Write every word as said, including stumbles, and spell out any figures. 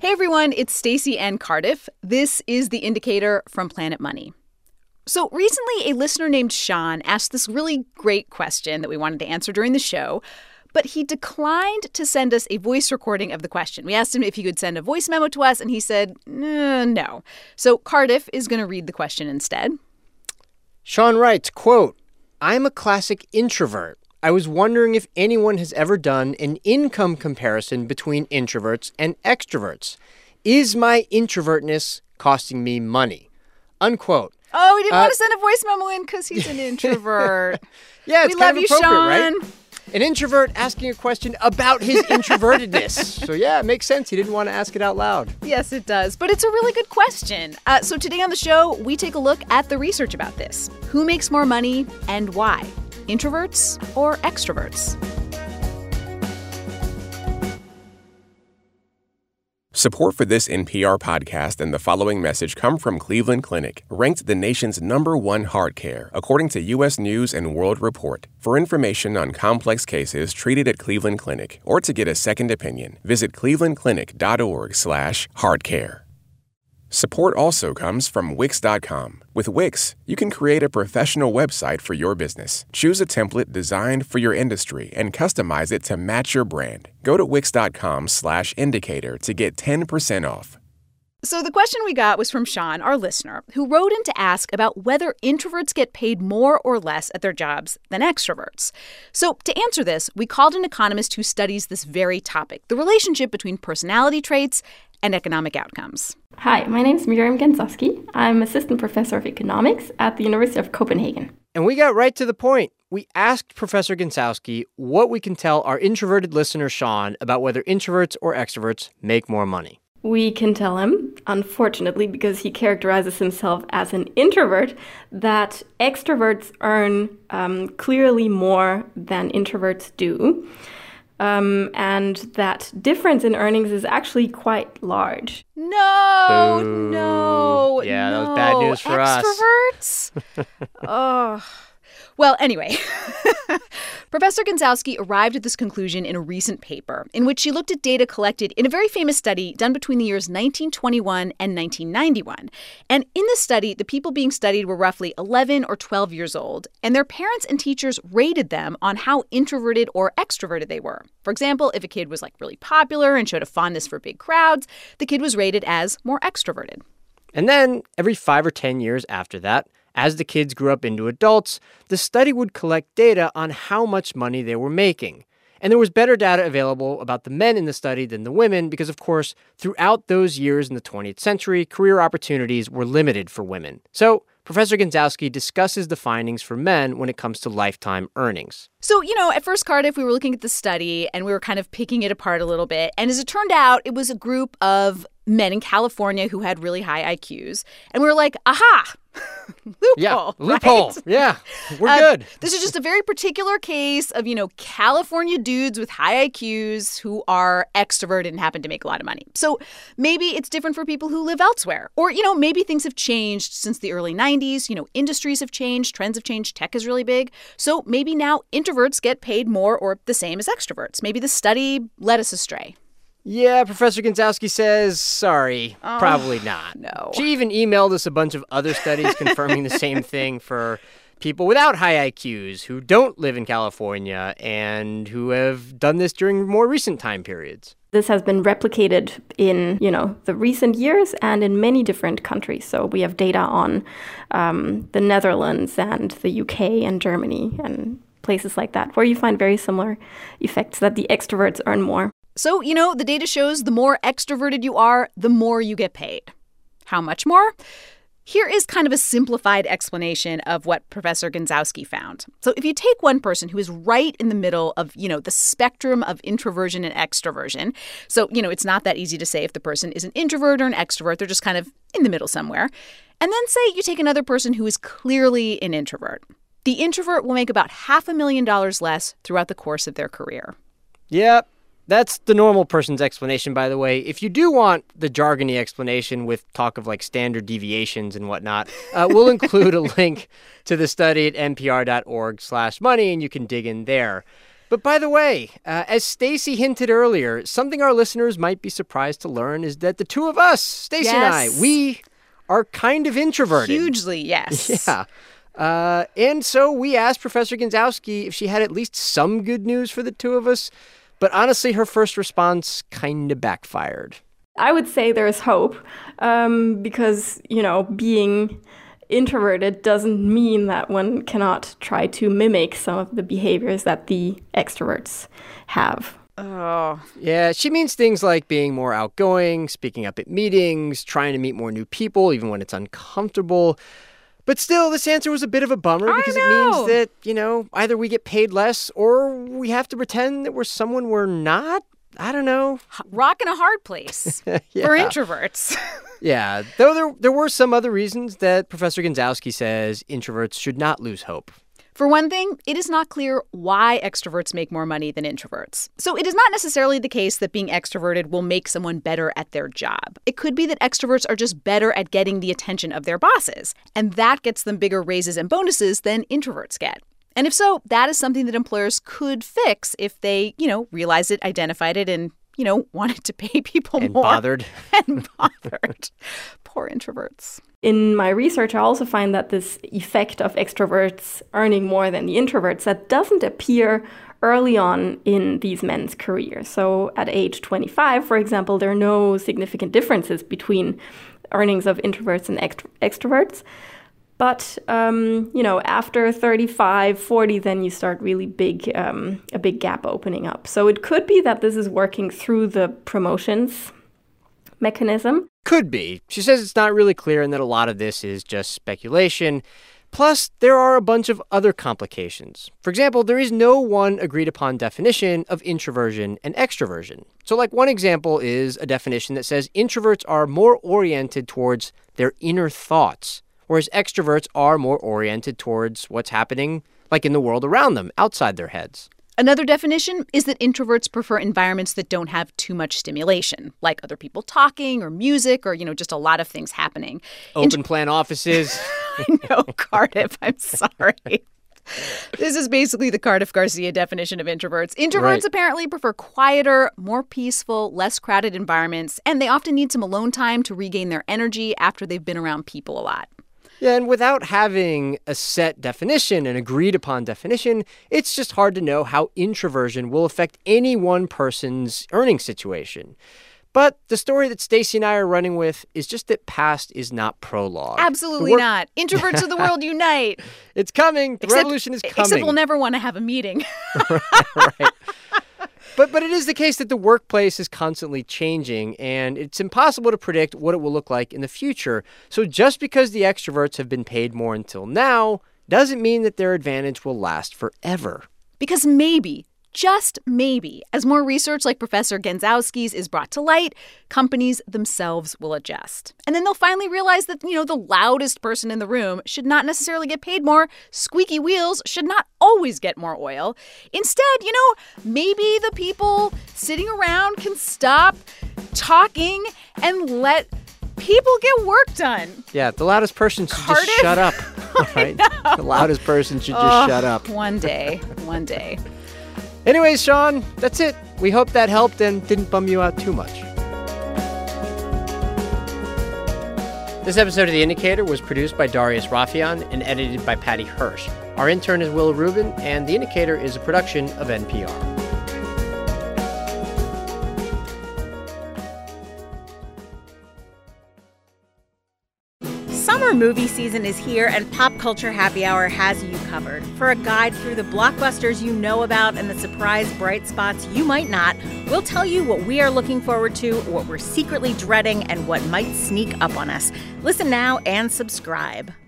Hey everyone, it's Stacey and Cardiff. This is The Indicator from Planet Money. So recently, a listener named Sean asked this really great question that we wanted to answer during the show, but he declined to send us a voice recording of the question. We asked him if he could send a voice memo to us, and he said uh, no. So Cardiff is going to read the question instead. Sean writes, quote, I'm a classic introvert. I was wondering if anyone has ever done an income comparison between introverts and extroverts. Is my introvertness costing me money? Unquote. Oh, he didn't uh, want to send a voice memo in because he's an introvert. Yeah, it's we kind love of you, appropriate, Sean. right? An introvert asking a question about his introvertedness. So yeah, it makes sense. He didn't want to ask it out loud. Yes, it does. But it's a really good question. Uh, so today on the show, we take a look at the research about this. Who makes more money and why? Introverts or extroverts? Support for this N P R podcast and the following message come from Cleveland Clinic, ranked the nation's number one heart care, according to U S News and World Report. For information on complex cases treated at Cleveland Clinic or to get a second opinion, visit clevelandclinic.org slash heartcare. Support also comes from Wix dot com. With Wix, you can create a professional website for your business. Choose a template designed for your industry and customize it to match your brand. Go to Wix.com slash indicator to get ten percent off. So the question we got was from Sean, our listener, who wrote in to ask about whether introverts get paid more or less at their jobs than extroverts. So to answer this, we called an economist who studies this very topic, the relationship between personality traits and economic outcomes. Hi, my name is Miriam Gensowski. I'm assistant professor of economics at the University of Copenhagen. And we got right to the point. We asked Professor Gensowski what we can tell our introverted listener, Sean, about whether introverts or extroverts make more money. We can tell him, unfortunately, because he characterizes himself as an introvert, that extroverts earn um, clearly more than introverts do. Um, and that difference in earnings is actually quite large. No, Boo. no, Yeah, no. that was bad news for us. Extroverts? Oh. Well, anyway, Professor Gensowski arrived at this conclusion in a recent paper in which she looked at data collected in a very famous study done between the years nineteen twenty-one and nineteen ninety-one. And in this study, the people being studied were roughly eleven or twelve years old, and their parents and teachers rated them on how introverted or extroverted they were. For example, if a kid was like really popular and showed a fondness for big crowds, the kid was rated as more extroverted. And then every five or ten years after that, as the kids grew up into adults, the study would collect data on how much money they were making. And there was better data available about the men in the study than the women because, of course, throughout those years in the twentieth century, career opportunities were limited for women. So Professor Gensowski discusses the findings for men when it comes to lifetime earnings. So, you know, at first, Cardiff, we were looking at the study and we were kind of picking it apart a little bit. And as it turned out, it was a group of men in California who had really high I Qs. And we were like, aha, loophole. Yeah, loophole. Right? Yeah, we're uh, good. This is just a very particular case of, you know, California dudes with high I Qs who are extroverted and happen to make a lot of money. So maybe it's different for people who live elsewhere. Or, you know, maybe things have changed since the early nineties. You know, industries have changed, trends have changed, tech is really big. So maybe now introverts get paid more or the same as extroverts. Maybe the study led us astray. Yeah, Professor Gensowski says, sorry, Oh, probably not. no. She even emailed us a bunch of other studies confirming the same thing for people without high I Qs who don't live in California and who have done this during more recent time periods. This has been replicated in, you know, the recent years and in many different countries. So we have data on um, the Netherlands and the U K and Germany and places like that, where you find very similar effects that the extroverts earn more. So, you know, the data shows the more extroverted you are, the more you get paid. How much more? Here is kind of a simplified explanation of what Professor Gensowski found. So if you take one person who is right in the middle of, you know, the spectrum of introversion and extroversion, so, you know, it's not that easy to say if the person is an introvert or an extrovert. They're just kind of in the middle somewhere. And then say you take another person who is clearly an introvert. The introvert will make about half a million dollars less throughout the course of their career. Yep. That's the normal person's explanation, by the way. If you do want the jargony explanation with talk of like standard deviations and whatnot, uh, we'll include a link to the study at npr.org slash money, and you can dig in there. But by the way, uh, as Stacey hinted earlier, something our listeners might be surprised to learn is that the two of us, Stacey yes. and I, we are kind of introverted. Hugely, yes. Yeah. Uh, and so we asked Professor Gensowski if she had at least some good news for the two of us. But honestly, her first response kind of backfired. I would say there's hope um, because, you know, being introverted doesn't mean that one cannot try to mimic some of the behaviors that the extroverts have. Oh. Yeah, she means things like being more outgoing, speaking up at meetings, trying to meet more new people, even when it's uncomfortable. But still, this answer was a bit of a bummer I because know. it means that, you know, either we get paid less or we have to pretend that we're someone we're not. I don't know. Rock in a hard place yeah. for introverts. Yeah, though there, there were some other reasons that Professor Gensowski says introverts should not lose hope. For one thing, it is not clear why extroverts make more money than introverts. So it is not necessarily the case that being extroverted will make someone better at their job. It could be that extroverts are just better at getting the attention of their bosses, and that gets them bigger raises and bonuses than introverts get. And if so, that is something that employers could fix if they, you know, realized it, identified it, and, you know, wanted to pay people and more. Bothered. And bothered. Poor introverts. In my research, I also find that this effect of extroverts earning more than the introverts, that doesn't appear early on in these men's careers. So at age twenty-five, for example, there are no significant differences between earnings of introverts and extro- extroverts. But, um, you know, after thirty-five, forty, then you start really big, um, a big gap opening up. So it could be that this is working through the promotions mechanism. Could be. She says it's not really clear and that a lot of this is just speculation. Plus, there are a bunch of other complications. For example, there is no one agreed upon definition of introversion and extroversion. So, like, one example is a definition that says introverts are more oriented towards their inner thoughts, whereas extroverts are more oriented towards what's happening, like, in the world around them, outside their heads. Another definition is that introverts prefer environments that don't have too much stimulation, like other people talking or music or, you know, just a lot of things happening. Open Int- plan offices. I know, Cardiff. I'm sorry. This is basically the Cardiff Garcia definition of introverts. Introverts right. apparently prefer quieter, more peaceful, less crowded environments, and they often need some alone time to regain their energy after they've been around people a lot. Yeah, and without having a set definition, an agreed-upon definition, it's just hard to know how introversion will affect any one person's earning situation. But the story that Stacey and I are running with is just that past is not prologue. Absolutely work- not. Introverts of the world unite. It's coming. The except, revolution is coming. Except we'll never want to have a meeting. Right. But but it is the case that the workplace is constantly changing, and it's impossible to predict what it will look like in the future. So just because the extroverts have been paid more until now doesn't mean that their advantage will last forever. Because maybe, just maybe, as more research like Professor Gensowski's is brought to light, companies themselves will adjust. And then they'll finally realize that, you know, the loudest person in the room should not necessarily get paid more. Squeaky wheels should not always get more oil. Instead, you know, maybe the people sitting around can stop talking and let people get work done. Yeah, the loudest person should Cardiff? just shut up. Right? The loudest person should just oh, shut up. One day, one day. Anyways, Sean, that's it. We hope that helped and didn't bum you out too much. This episode of The Indicator was produced by Darius Rafieyan and edited by Patty Hirsch. Our intern is Will Rubin, and The Indicator is a production of N P R. Summer movie season is here, and Pop Culture Happy Hour has you covered. For a guide through the blockbusters you know about and the surprise bright spots you might not, we'll tell you what we are looking forward to, what we're secretly dreading, and what might sneak up on us. Listen now and subscribe.